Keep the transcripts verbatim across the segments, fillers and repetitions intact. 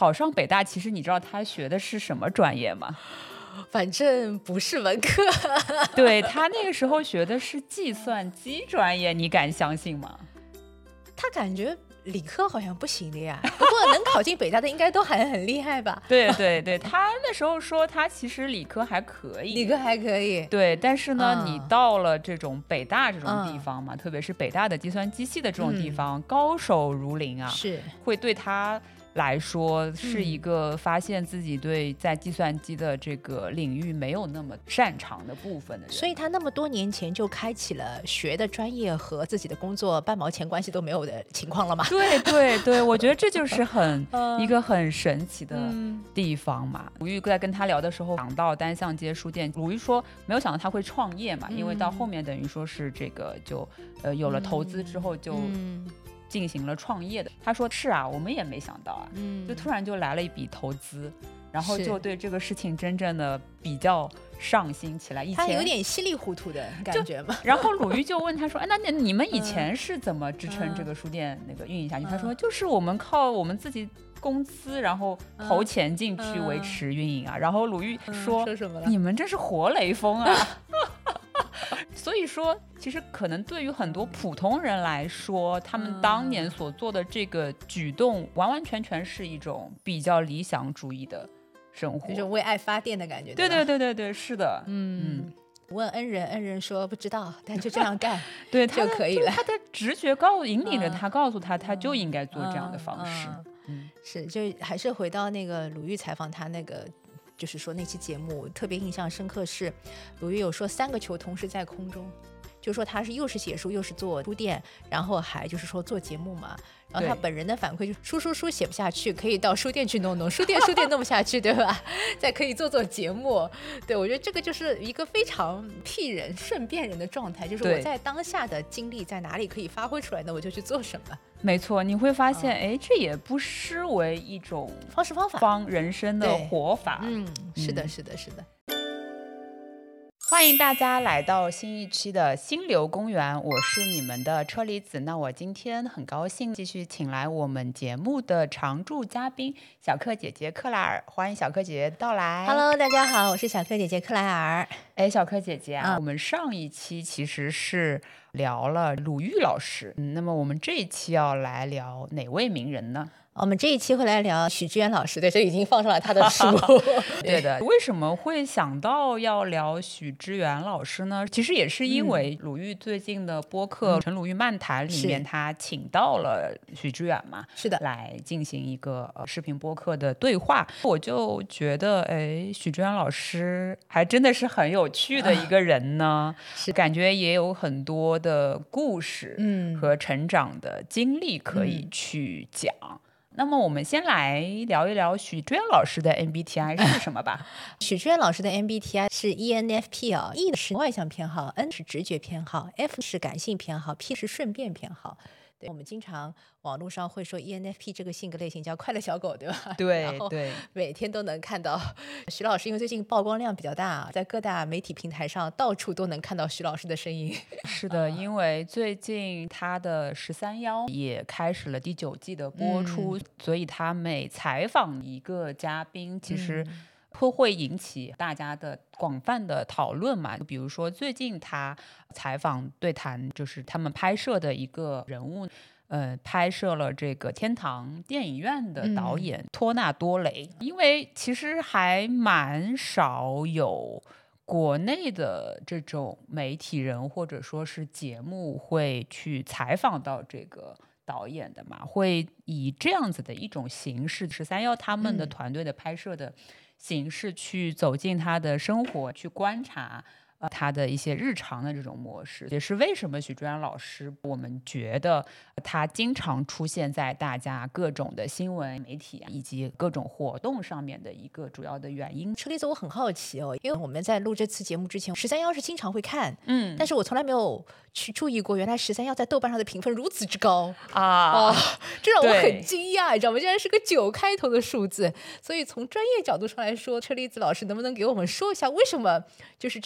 考上北大，其实你知道他学的是什么专业吗？ 反正不是文科。 对，他那个时候学的是计算机专业，你敢相信吗？ 他感觉理科好像不行的呀，不过能考进北大的应该都还很厉害吧？ 对对对，他那时候说他其实理科还可以， 理科还可以。 对，但是呢、 嗯、 你到了这种北大这种地方嘛、嗯、特别是北大的计算机系的这种地方、嗯、高手如林啊， 是会对他来说是一个发现自己对在计算机的这个领域没有那么擅长的部分的人， 所以他那么多年前就开启了学的专业和自己的工作半毛钱关系都没有的情况了嘛？ 对对对，我觉得这就是很一个很神奇的地方嘛。鲁豫在跟他聊的时候讲到单向街书店，鲁豫说没有想到他会创业嘛，因为到后面等于说是这个就呃有了投资之后就、嗯进行了创业的。他说是啊，我们也没想到啊、嗯、就突然就来了一笔投资，然后就对这个事情真正的比较上心起来。以前他有点稀里糊涂的感觉嘛。 然后鲁豫就问他说哎，那你们以前是怎么支撑这个书店那个运营下去、嗯、他说就是我们靠我们自己公司然后投钱进去维持运营啊、嗯、然后鲁豫说、 嗯、说什么了？ 你们这是活雷锋啊。所以说其实可能对于很多普通人来说，他们当年所做的这个举动完完全全是一种比较理想主义的生活， 那种为爱发电的感觉。 对对对对对，是的。 嗯嗯，问恩人，恩人说不知道，但就这样干对就可以了。 他的直觉告引领着他，告诉他他就应该做这样的方式。 嗯嗯嗯、是就还是回到那个鲁豫采访他那个就是说那期节目特别印象深刻，是鲁豫有说三个球同时在空中，就说他是又是写书又是做书店，然后还就是说做节目嘛，然后他本人的反馈就是书书书写不下去，可以到书店去弄弄，书店书店弄不下去对吧，再可以做做节目。对，我觉得这个就是一个非常屁人顺便人的状态，就是我在当下的精力在哪里可以发挥出来呢，我就去做什么。 没错，你会发现哎、嗯，这也不失为一种方式方法， 方人生的活法。 嗯，是的是的是的。 欢迎大家来到新一期的心流公园，我是你们的车厘子。那我今天很高兴继续请来我们节目的常驻嘉宾小克姐姐克莱尔，欢迎小克姐姐到来。 Hello， 大家好，我是小克姐姐克莱尔。 哎，小克姐姐啊、嗯， 我们上一期其实是聊了鲁豫老师、嗯、那么我们这一期要来聊哪位名人呢？ 我们这一期会来聊许知远老师，对，这已经放上了他的书。 对的，为什么会想到要聊许知远老师呢？其实也是因为鲁豫最近的播客《陈鲁豫漫谈》里面，他请到了许知远嘛， 是的， 来进行一个、呃、视频播客的对话。我就觉得，哎，许知远老师还真的是很有趣的一个人呢，是、啊、感觉也有很多的故事和成长的经历可以去讲。嗯那么我们先来聊一聊许知远老师的 M B T I 是什么吧。 许知远老师的 M B T I 是 E N F P 啊、哦、，E 是外向偏好， N 是直觉偏好， F 是感性偏好， P 是顺便偏好。对，我们经常网络上会说 E N F P 这个性格类型叫快乐小狗，对吧？ 对对， 每天都能看到许老师，因为最近曝光量比较大，在各大媒体平台上到处都能看到许老师的身影。 是的，因为最近他的十三邀也开始了第九季的播出、嗯、所以他每采访一个嘉宾其实会会引起大家的广泛的讨论嘛。比如说最近他采访对谈就是他们拍摄的一个人物，呃，拍摄了这个天堂电影院的导演、嗯、托纳多雷。因为其实还蛮少有国内的这种媒体人或者说是节目会去采访到这个导演的嘛，会以这样子的一种形式，十三邀他们的团队的拍摄的形式去走进他的生活，去观察呃他的一些日常的这种模式，也是为什么许知远老师我们觉得他经常出现在大家各种的新闻媒体以及各种活动上面的一个主要的原因。 车厘子，我很好奇哦，因为我们在录这次节目之前，十三邀是经常会看， 嗯， 但是我从来没有去注意过，原来十三邀在豆瓣上的评分如此之高啊、 哦，这让我很惊讶，你知道吗？竟然是个九开头的数字。所以从专业角度上来说，车厘子老师能不能给我们说一下，为什么就是这样子的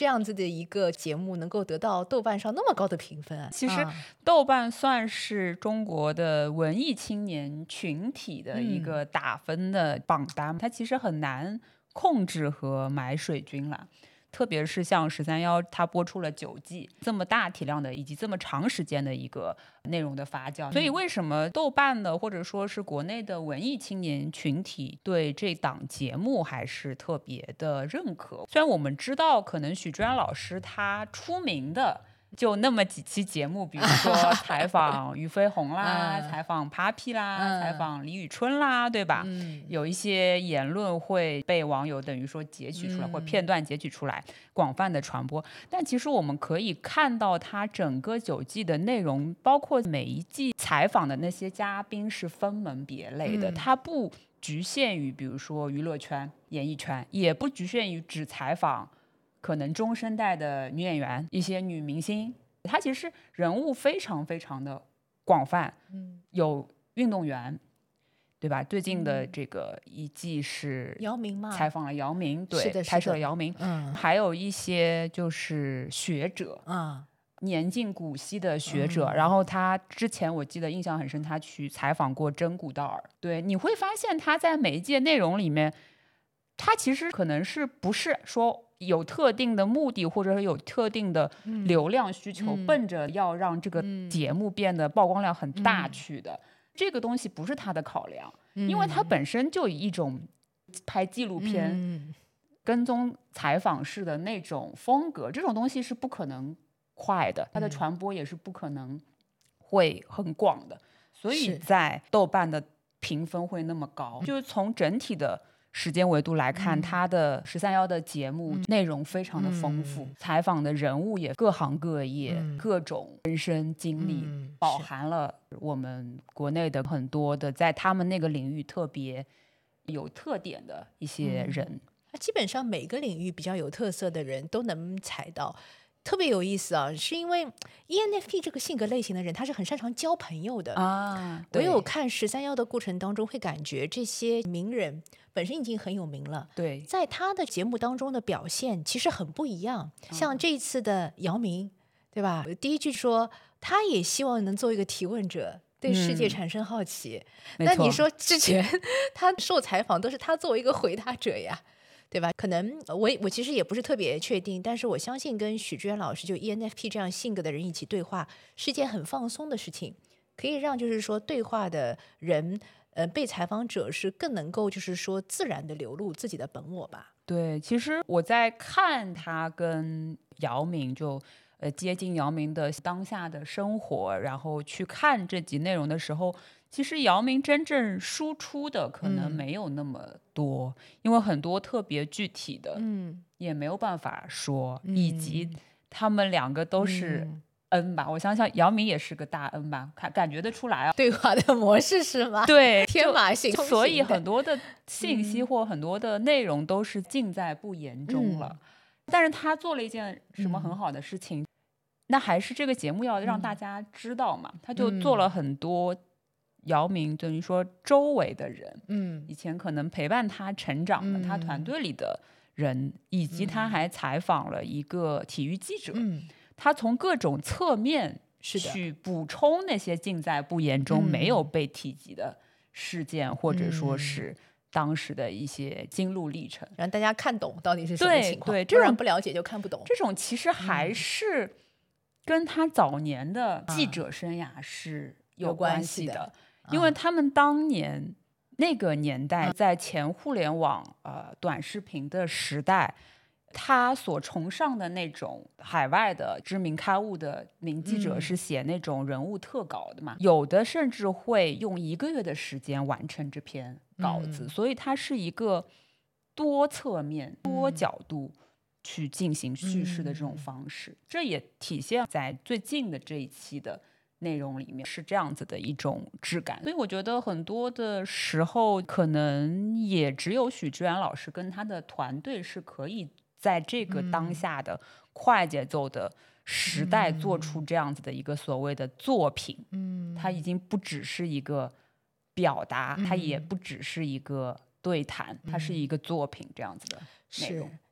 一个节目能够得到豆瓣上那么高的评分啊？ 其实啊豆瓣算是中国的文艺青年群体的一个打分的榜单，嗯、它其实很难控制和买水军了。特别是像十三幺，它播出了九季，这么大体量的以及这么长时间的一个内容的发酵，所以为什么豆瓣的或者说是国内的文艺青年群体对这档节目还是特别的认可？虽然我们知道，可能许志安老师他出名的就那么几期节目，比如说采访俞飞鸿啦、嗯、采访 Papi 啦、嗯、采访李宇春啦，对吧、嗯、有一些言论会被网友等于说截取出来、嗯、或片段截取出来广泛的传播，但其实我们可以看到它整个九季的内容，包括每一季采访的那些嘉宾是分门别类的、嗯、它不局限于比如说娱乐圈演艺圈，也不局限于只采访可能中生代的女演员一些女明星，她其实人物非常非常的广泛、嗯、有运动员对吧？最近的这个一季是姚明嘛， 采访了姚明，对， 是的拍摄了姚明、 嗯、 还有一些就是学者、嗯、年近古稀的学者、嗯、然后他之前我记得印象很深，他去采访过真古道尔，对，你会发现他在每一届内容里面，他其实可能是不是说有特定的目的或者是有特定的流量需求、嗯、奔着要让这个节目变得曝光量很大去的、嗯、这个东西不是他的考量、嗯、因为他本身就以一种拍纪录片、嗯、跟踪采访式的那种风格，这种东西是不可能快的，它的传播也是不可能会很广的、嗯、所以在豆瓣的评分会那么高、嗯、就是从整体的时间维度来看、嗯、它的十三幺的节目内容非常的丰富、嗯、采访的人物也各行各业、嗯、各种人生经历、嗯、饱含了我们国内的很多的在他们那个领域特别有特点的一些人、嗯、 基本上每个领域比较有特色的人都能踩到。特别有意思啊，是因为 E N F P 这个性格类型的人他是很擅长交朋友的啊。 我有看十三幺的过程当中会感觉这些名人本身已经很有名了， 对， 在他的节目当中的表现其实很不一样、嗯、像这一次的姚明对吧，第一句说他也希望能做一个提问者，对世界产生好奇、嗯、那你说之前他受采访都是他作为一个回答者呀，对吧？可能我我其实也不是特别确定，但是我相信跟许志远老师就 E N F P 这样性格的人一起对话是一件很放松的事情，可以让就是说对话的人呃，被采访者是更能够就是说自然的流露自己的本我吧。 对，其实我在看他跟姚明就呃接近姚明的当下的生活，然后去看这集内容的时候，其实姚明真正输出的可能没有那么多、嗯、因为很多特别具体的嗯也没有办法说、嗯、以及他们两个都是N 吧、嗯、我想想姚明也是个大 N 吧，感感觉得出来啊， 对话的模式是吗？ 对， 天马行空， 所以很多的信息或很多的内容都是尽在不言中了、嗯、但是他做了一件什么很好的事情、嗯、那还是这个节目要让大家知道嘛、嗯、他就做了很多姚明等于说周围的人，嗯，以前可能陪伴他成长的、嗯、他团队里的人，以及他还采访了一个体育记者、嗯、他从各种侧面去补充那些尽在不言中没有被提及的事件、嗯、或者说是当时的一些心路历程， 让大家看懂到底是什么情况， 对对， 不然不了解就看不懂。 这种其实还是跟他早年的记者生涯是有关系的、嗯因为他们当年那个年代在前互联网、呃、短视频的时代，他所崇尚的那种海外的知名刊物的名记者是写那种人物特稿的嘛、嗯、有的甚至会用一个月的时间完成这篇稿子、嗯、所以它是一个多侧面多角度去进行叙事的这种方式、嗯、这也体现在最近的这一期的内容里面是这样子的一种质感，所以我觉得很多的时候可能也只有许志远老师跟他的团队是可以在这个当下的快节奏的时代做出这样子的一个所谓的作品、嗯、它已经不只是一个表达、嗯、它也不只是一个对谈、嗯、它是一个作品这样子的内容。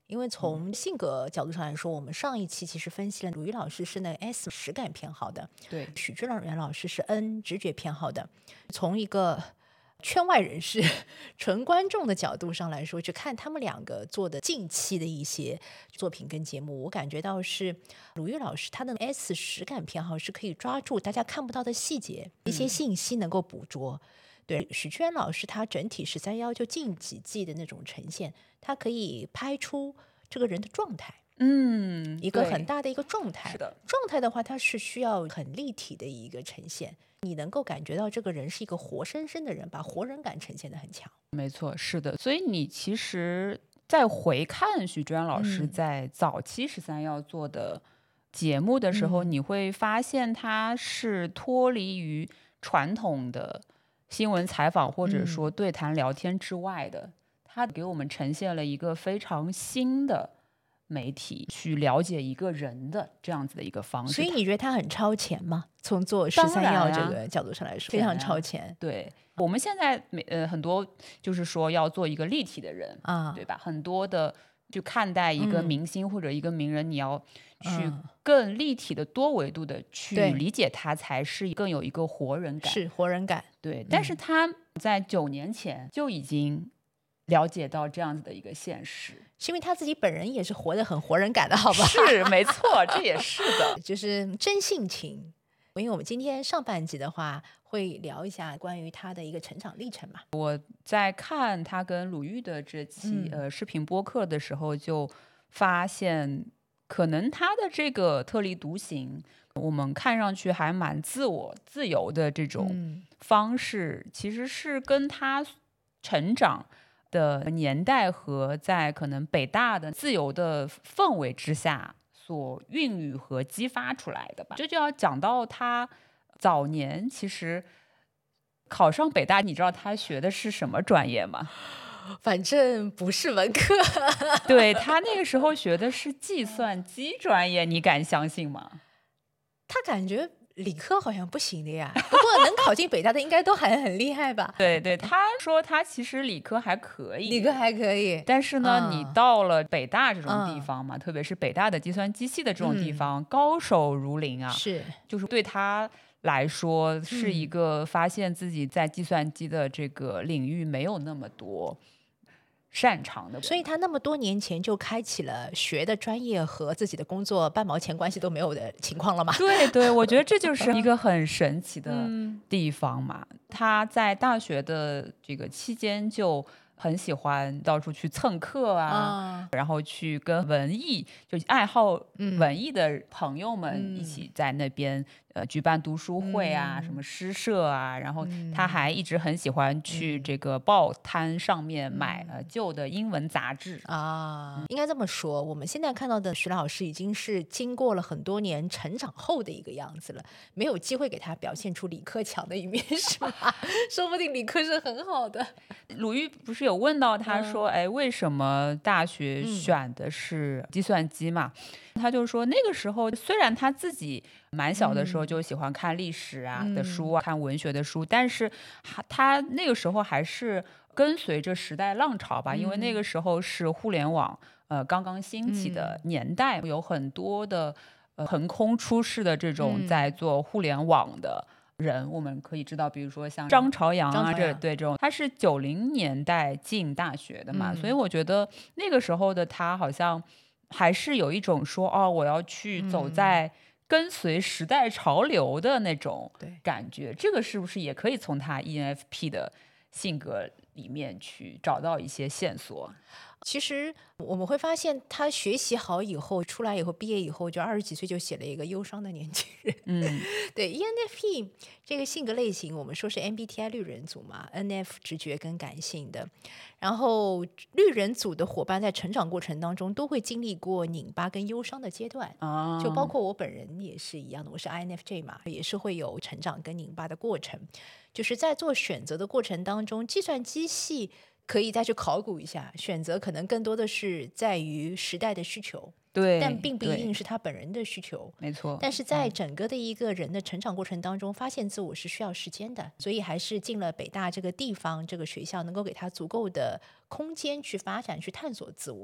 因为从性格角度上来说，我们上一期其实分析了鲁豫老师是那 S 实感偏好的， 对， 许志远老师是 N 直觉偏好的。从一个圈外人士纯观众的角度上来说，去看他们两个做的近期的一些作品跟节目，我感觉到是鲁豫老师他的 S 实感偏好是可以抓住大家看不到的细节，一些信息能够捕捉。对，许志远老师他整体十三幺就近几季的那种呈现，他可以拍出这个人的状态， 嗯， 一个对很大的一个状态。 是的， 状态的话，它是需要很立体的一个呈现，你能够感觉到这个人是一个活生生的人，把活人感呈现得很强。 没错，是的。所以你其实再回看许志远老师嗯在早期十三幺做的节目的时候， 嗯你会发现他是脱离于传统的新闻采访或者说嗯对谈聊天之外的，他给我们呈现了一个非常新的媒体去了解一个人的这样子的一个方式。 所以你觉得他很超前吗？从做十当三然啊幺这个角度上来说，非常超前对，我们现在每呃很多就是说要做一个立体的人， 啊。 对吧？很多的就看待一个嗯明星或者一个名人，你要去嗯更立体的、多维度的去对理解他，才是更有一个活人感。 是活人感。 对，但是他在九年前就已经了解到这样子的一个现实。 是因为他自己本人也是活得很活人感的，好吧？ 是，没错，这也是的。 就是真性情。因为我们今天上半集的话，会聊一下关于他的一个成长历程嘛。 在看他跟鲁豫的这期、 嗯呃视频播客的时候，就发现可能他的这个特立独行，我们看上去还蛮自我自由的这种嗯方式，其实是跟他成长的年代和在可能北大的自由的氛围之下所孕育和激发出来的吧。这就要讲到他早年其实考上北大，你知道他学的是什么专业吗？ 反正不是文科。 对，他那个时候学的是计算机专业，你敢相信吗？ 他感觉理科好像不行的呀，不过能考进北大的应该都还很厉害吧？ 对对，他说他其实理科还可以， 理科还可以， 但是呢， 嗯你到了北大这种地方嘛，特别是北大的计算机系的这种地方，高手如林啊， 是就是对他来说是一个发现自己在计算机的这个领域没有那么多擅长的， 所以他那么多年前就开启了学的专业和自己的工作半毛钱关系都没有的情况了嘛？ 对对，我觉得这就是一个很神奇的嗯地方嘛。他在大学的这个期间就很喜欢到处去蹭课啊， 啊然后去跟文艺就爱好嗯文艺的朋友们一起在那边、呃举办读书会啊， 嗯什么诗社啊，然后嗯他还一直很喜欢去这个报摊上面买、呃旧的英文杂志。 啊，应该这么说，我们现在看到的徐老师已经是经过了很多年成长后的一个样子了，没有机会给他表现出理科强的一面，是吧？说不定理科是很好的。 鲁豫不是有问到他说， 嗯哎，为什么大学选的是计算机嘛？他就说那个时候虽然他自己蛮小的时候就喜欢看历史啊、 嗯的书啊，看文学的书，但是他他那个时候还是跟随着时代浪潮吧， 嗯因为那个时候是互联网呃刚刚兴起的年代，有很多的呃横空出世的这种嗯在做互联网的人，我们可以知道，比如说像张朝阳啊， 张朝阳这对这种，他是九零年代进大学的嘛， 嗯所以我觉得那个时候的他好像还是有一种说，哦，我要去走在跟随时代潮流的那种对感觉。这个是不是也可以从他 E N F P 的性格里面去找到一些线索？ 其实我们会发现，他学习好以后，出来以后，毕业以后，就二十几岁就写了一个忧伤的年轻人。 嗯， 对 E N F P 这个性格类型，我们说是 M B T I 绿人组嘛 ，N F 直觉跟感性的。然后绿人组的伙伴在成长过程当中都会经历过拧巴跟忧伤的阶段。 啊， 就包括我本人也是一样的，我是 I N F J 嘛，也是会有成长跟拧巴的过程。就是在做选择的过程当中，计算机系可以再去考古一下，选择可能更多的是在于时代的需求， 对， 但并不一定对是他本人的需求。 没错。 但是在整个的一个人的成长过程当中，发现自我是需要时间的，所以还是进了北大这个地方，这个学校能够给他足够的空间去发展、去探索自我。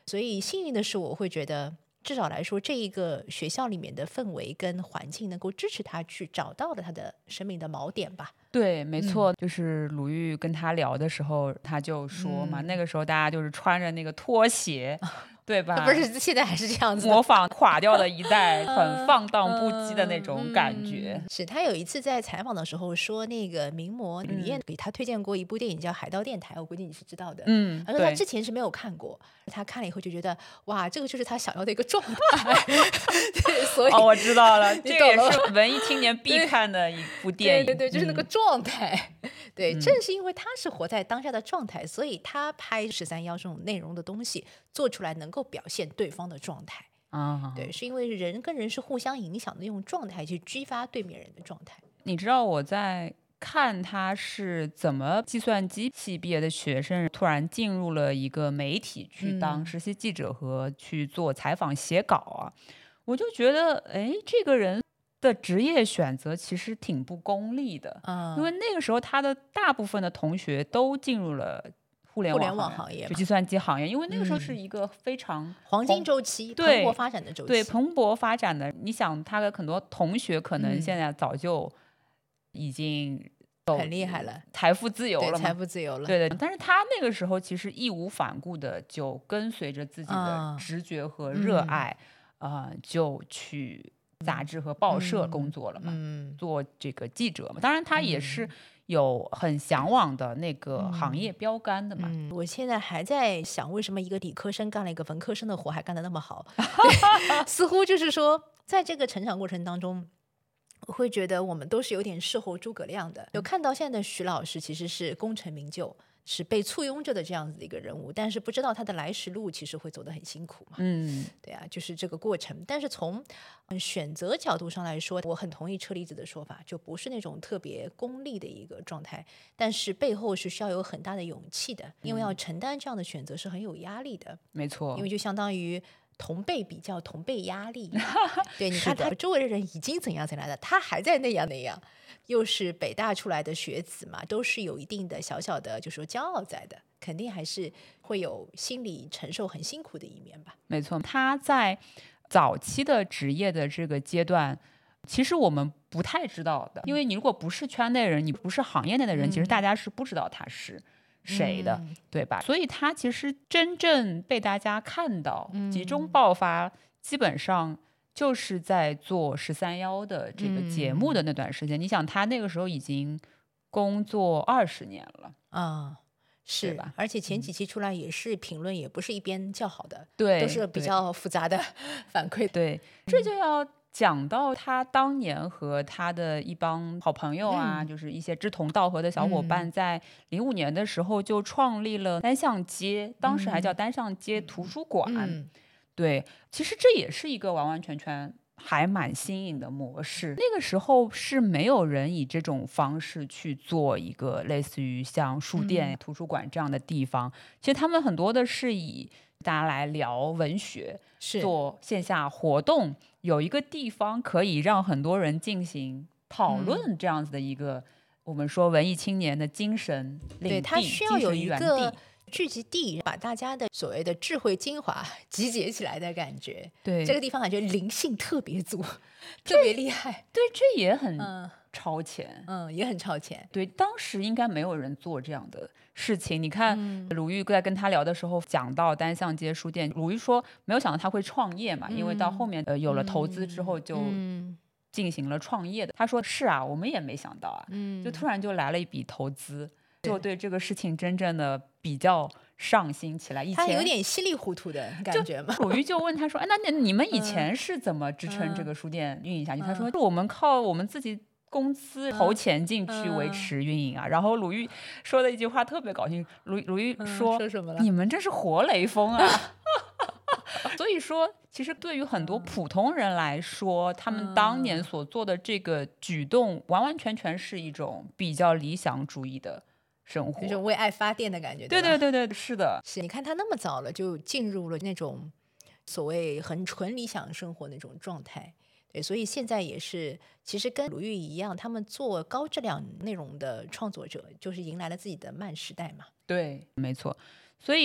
所以幸运的是，我会觉得至少来说，这一个学校里面的氛围跟环境能够支持他去找到了他的生命的锚点吧。 对，没错，嗯、就是鲁豫跟他聊的时候，他就说嘛，嗯、那个时候大家就是穿着那个拖鞋。对吧？ 不是，现在还是这样子， 模仿垮掉的一代，很放荡不羁的那种感觉。 嗯、是他有一次在采访的时候说，那个名模吕燕给他推荐过一部电影叫《海盗电台》，我估计你是知道的。 嗯， 他说他之前是没有看过，他看了以后就觉得哇，这个就是他想要的一个状态。对，所以哦，我知道了，这个也是文艺青年必看的一部电影。 对对对，就是那个状态。嗯、对，正是因为他是活在当下的状态，所以他拍十三幺这种内容的东西做出来能够表现对方的状态啊， 对，是因为人跟人是互相影响的，用状态去激发对面人的状态。 你知道我在看他是怎么计算机系毕业的学生，突然进入了一个媒体去当实习记者和去做采访写稿啊，嗯、我就觉得，哎，这个人的职业选择其实挺不功利的， 嗯、 因为那个时候他的大部分的同学都进入了。互联网, 网行业， 就计算机行业，因为那个时候是一个非常、 嗯、黄金周期、蓬勃发展的周期， 对蓬勃发展的。你想，他的很多同学可能现在早就已经很厉害了， 财富自由了嘛， 财富自由了， 对对。但是他那个时候其实义无反顾的就跟随着自己的直觉和热爱，啊、嗯呃，就去杂志和报社工作了嘛， 嗯、 做这个记者嘛。当然，他也是。嗯有很向往的那个行业标杆的嘛、 嗯嗯、我现在还在想为什么一个理科生干了一个文科生的活还干得那么好。似乎就是说在这个成长过程当中，我会觉得我们都是有点事后诸葛亮的。有看到现在的徐老师其实是功成名就，是被簇拥着的这样子的一个人物，但是不知道他的来时路其实会走得很辛苦嘛。 嗯， 对啊，就是这个过程。但是从、嗯、选择角度上来说，我很同意车厘子的说法，就不是那种特别功利的一个状态，但是背后是需要有很大的勇气的，因为要承担这样的选择是很有压力的。 没错， 因为就相当于同辈比较，同辈压力。对，你看他周围的人已经怎样怎样的，他还在那样那样。又是北大出来的学子嘛，都是有一定的小小的就说骄傲在的，肯定还是会有心理承受很辛苦的一面吧。 没错，他在早期的职业的这个阶段，其实我们不太知道的，因为你如果不是圈内人，你不是行业内的人、嗯、其实大家是不知道他是谁的、嗯、对吧？所以他其实真正被大家看到、嗯、集中爆发，基本上就是在做十三幺的这个节目的那段时间、嗯、你想他那个时候已经工作二十年了啊，是吧？而且前几期出来也是评论，也不是一边叫好的， 对， 都是比较复杂的反馈。 对，这就要讲到他当年和他的一帮好朋友啊、嗯、就是一些志同道合的小伙伴，在零五年的时候就创立了单向街、嗯、当时还叫单向街图书馆、嗯、对，其实这也是一个完完全全还蛮新颖的模式。那个时候是没有人以这种方式去做一个类似于像书店、嗯、图书馆这样的地方，其实他们很多的是以大家来聊文学，做线下活动，有一个地方可以让很多人进行讨论，这样子的一个、嗯、我们说文艺青年的精神领地， 对，它需要有一个聚集地，把大家的所谓的智慧精华集结起来的感觉。 对， 这个地方感觉灵性特别足，特别厉害。 对，这也很超前， 嗯，嗯也很超前。 对，当时应该没有人做这样的事情。你看、嗯、鲁豫在跟他聊的时候讲到单向街书店，鲁豫说没有想到他会创业嘛、嗯、因为到后面、呃、有了投资之后就进行了创业的、嗯、他说是啊，我们也没想到啊、嗯、就突然就来了一笔投资，就对这个事情真正的比较上心起来。以前他有点稀里糊涂的感觉嘛。 鲁豫就问他说：“哎，那你们以前是怎么支撑这个书店运营下去？”嗯、他说：“我们靠我们自己公司投钱进去维持运营啊。嗯”然后鲁豫说的一句话特别搞笑，鲁鲁豫说：“ 嗯、说什么了？ 你们这是活雷锋啊！”所以说，其实对于很多普通人来说、嗯，他们当年所做的这个举动，完完全全是一种比较理想主义的生活， 那种为爱发电的感觉。 对对对对，是的。 是，你看他那么早了就进入了那种所谓很纯理想生活那种状态。对，所以现在也是，其实跟鲁豫一样，他们做高质量内容的创作者，就是迎来了自己的慢时代嘛。 对，没错。所以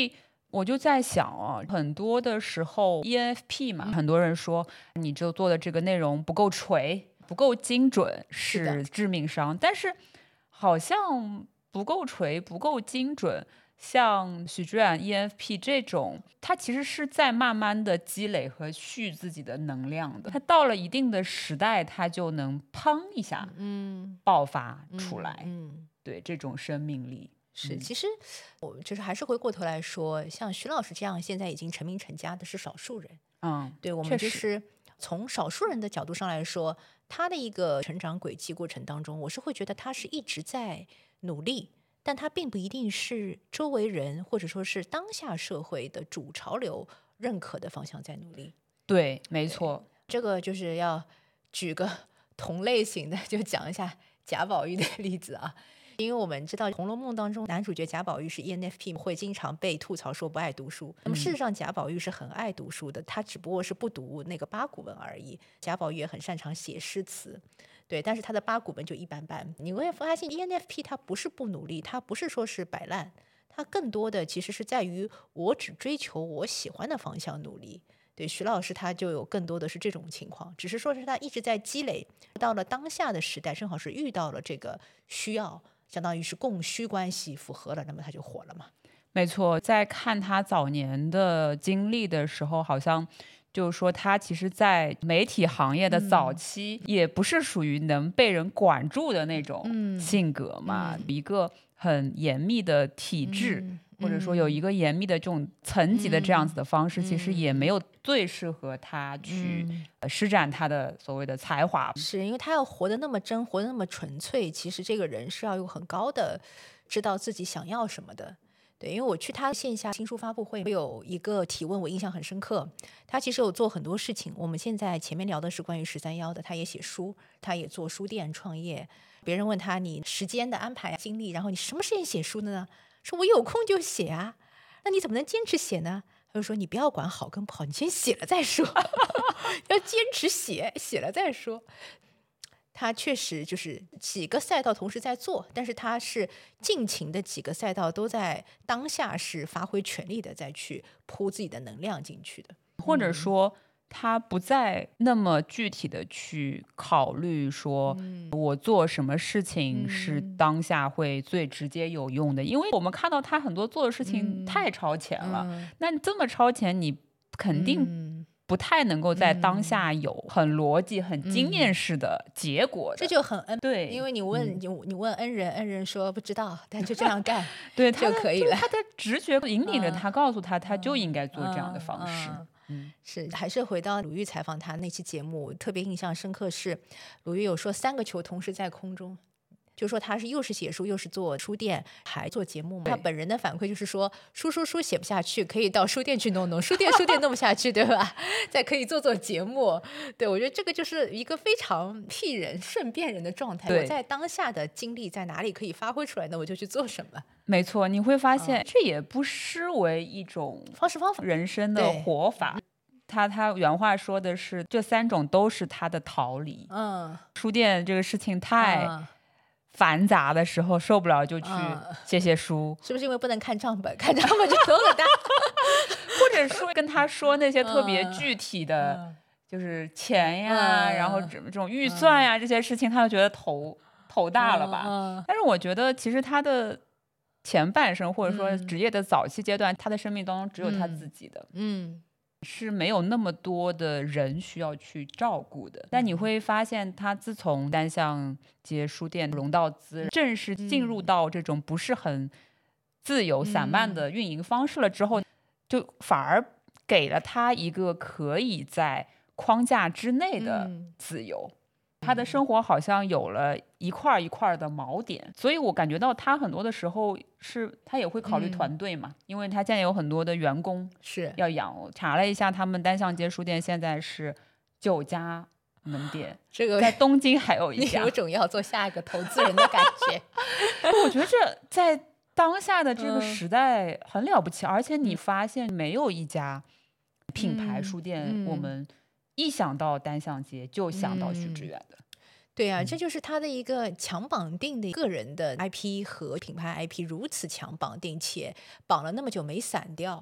我就在想啊，很多的时候 E N F P 嘛，很多人说你就做的这个内容不够锤，不够精准，是致命伤。但是好像不够锤，不够精准，像许知远 E N F P 这种，他其实是在慢慢的积累和蓄自己的能量的。他到了一定的时代，他就能砰一下，嗯，爆发出来。嗯，嗯对，这种生命力。 是，其实我就是还是回过头来说，像徐老师这样现在已经成名成家的是少数人。 嗯， 对，我们就是从少数人的角度上来说，他的一个成长轨迹过程当中，我是会觉得他是一直在努力，但他并不一定是周围人或者说是当下社会的主潮流认可的方向在努力。 对，没错。 这个就是要举个同类型的，就讲一下贾宝玉的例子啊。因为我们知道《红楼梦》当中男主角贾宝玉是 E N F P， 会经常被吐槽说不爱读书。那么事实上贾宝玉是很爱读书的，他只不过是不读那个八股文而已。贾宝玉也很擅长写诗词，对，但是他的八股文就一般般。你会发现 E N F P 他不是不努力，他不是说是摆烂，他更多的其实是在于我只追求我喜欢的方向努力。对，徐老师他就有更多的是这种情况，只是说是他一直在积累，到了当下的时代正好是遇到了这个需要，相当于是供需关系符合了，那么他就火了嘛。 没错，在看他早年的经历的时候，好像就是说他其实在媒体行业的早期也不是属于能被人管住的那种性格嘛，嗯嗯、一个很严密的体制、嗯、或者说有一个严密的这种层级的这样子的方式、嗯、其实也没有最适合他去施展他的所谓的才华。 是因为他要活得那么真，活得那么纯粹，其实这个人是要有很高的知道自己想要什么的。对，因为我去他线下新书发布会，有一个提问我印象很深刻。他其实有做很多事情，我们现在前面聊的是关于十三幺的，他也写书，他也做书店创业。别人问他你时间的安排精力，然后你什么时间写书的呢？说我有空就写啊。那你怎么能坚持写呢？他就说你不要管好跟不好，你先写了再说。要坚持写，写了再说。他确实就是几个赛道同时在做，但是他是尽情的几个赛道都在当下是发挥全力的再去铺自己的能量进去的。 或者说他不再那么具体的去考虑说我做什么事情是当下会最直接有用的、嗯、因为我们看到他很多做的事情太超前了、嗯、那你这么超前你肯定不太能够在当下有很逻辑、嗯、很经验式的结果的、 嗯、这就很恩。 对， 因为你问、嗯、你, 你问恩人，恩人说不知道，但就这样干对就可以了。 他的直觉引领着他、嗯、告诉他他就应该做这样的方式。嗯嗯，是，还是回到鲁豫采访他那期节目，特别印象深刻是鲁豫有说三个球同时在空中，就说他是又是写书又是做书店还做节目嘛。他本人的反馈就是说书书书写不下去，可以到书店去弄弄，书店书店弄不下去对吧，再可以做做节目。对，我觉得这个就是一个非常屁人顺便人的状态，我在当下的精力在哪里可以发挥出来呢，我就去做什么。 没错，你会发现、嗯、这也不失为一种方式方法人生的活法。他他原话说的是这三种都是他的逃离。嗯，书店这个事情太繁杂的时候受不了就去写写书、 嗯、是不是因为不能看账本，看账本就头很大或者说跟他说那些特别具体的、嗯、就是钱呀、嗯、然后这种预算呀、嗯、这些事情他就觉得头头大了吧、嗯嗯、但是我觉得其实他的前半生或者说职业的早期阶段、嗯、他的生命当中只有他自己的，嗯，是没有那么多的人需要去照顾的。但你会发现他自从单向街书店龙道资正式进入到这种不是很自由散漫的运营方式了之后、嗯、就反而给了他一个可以在框架之内的自由、嗯，他的生活好像有了一块一块的锚点，所以我感觉到他很多的时候是他也会考虑团队嘛、嗯、因为他现在有很多的员工是要养。我查了一下他们单向街书店现在是九家门店，这个在东京还有一家， 有种要做下一个投资人的感觉我觉得这在当下的这个时代很了不起、嗯、而且你发现没有一家品牌书店、嗯嗯、我们一想到单向街就想到许知远的、嗯、 对啊，这就是他的一个强绑定的个人的 I P 和品牌 I P 如此强绑定，且绑了那么久没散掉，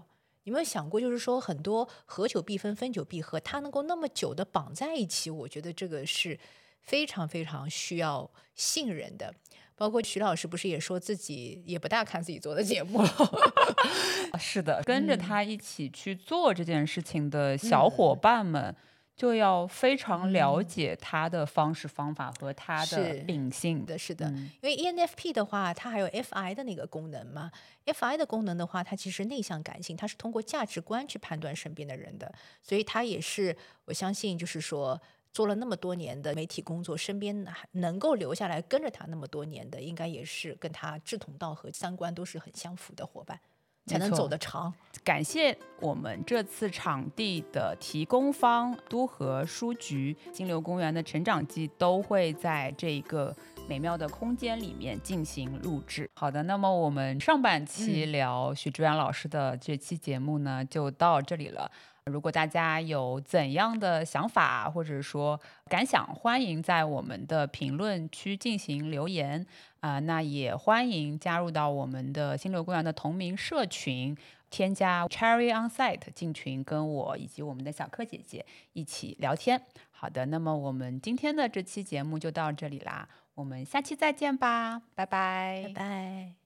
有没有想过，就是说很多合久必分，分久必合，它能够那么久的绑在一起，我觉得这个是非常非常需要信任的。包括徐老师不是也说自己也不大看自己做的节目了是的，跟着他一起去做这件事情的小嗯伙伴们，就要非常了嗯解他的方式方法和他的是秉性。 的，是的， 嗯， 因为 E N F P 的话，它还有 F I 的那个功能嘛。F I 的功能的话，它其实内向感性，它是通过价值观去判断身边的人的，所以它也是我相信，就是说做了那么多年的媒体工作，身边还能够留下来跟着他那么多年的，应该也是跟他志同道合、三观都是很相符的伙伴，才能没错走得长。 感谢我们这次场地的提供方都河书局、金流公园的成长记都会在这个美妙的空间里面进行录制。好的，那么我们上半期嗯聊许志远老师的这期节目呢，就到这里了。如果大家有怎样的想法或者说感想，欢迎在我们的评论区进行留言啊、呃那也欢迎加入到我们的心流公园的同名社群，添加 Cherry on Site 进群，跟我以及我们的小柯姐姐一起聊天。好的，那么我们今天的这期节目就到这里啦，我们下期再见吧，拜拜， 拜拜。